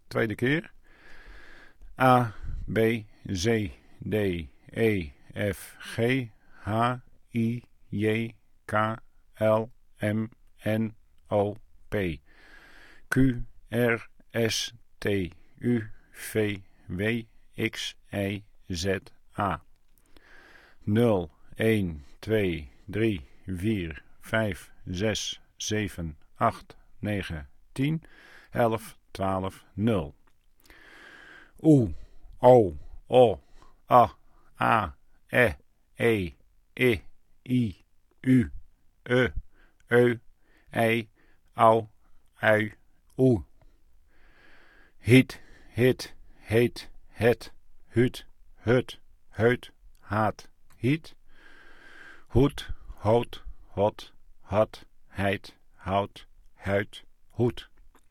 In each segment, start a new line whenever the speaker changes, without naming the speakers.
tweede keer. A, B, C, D, E, F, G, H, I, J, K, L, M, N, O, P. Q, R, S, T, U, V, W, X, Y, Z, A. 0, 1, 2, 3, 4, 5, 6, 7, 8, 9, 10, 11, 12, 0. U, O, O, A, E, E, I, U, Ö, I, Au, Ui, Oe. Hit, heet, het, hut, heut, haat, hiet. Hoed, hout, hot, had, heid, hout, huid, hoed.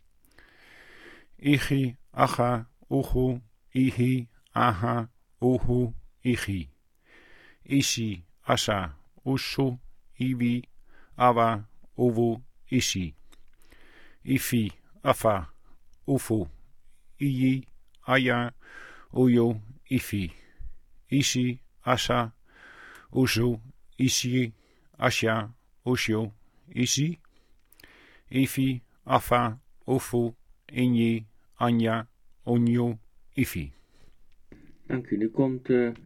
Ichi, aga, ugu, ihi, aha, uhu, ichi. Isi, assa, ussu, iwi, awa, uwu, isi. Ifi, afa, ufu, iyi, aya, uyu, ifi. Isi, assa, usu, isi, asja, usju, isi. Ifi, afa, ufu, inji, anja, unju, ifi.
Dank u. Nu komt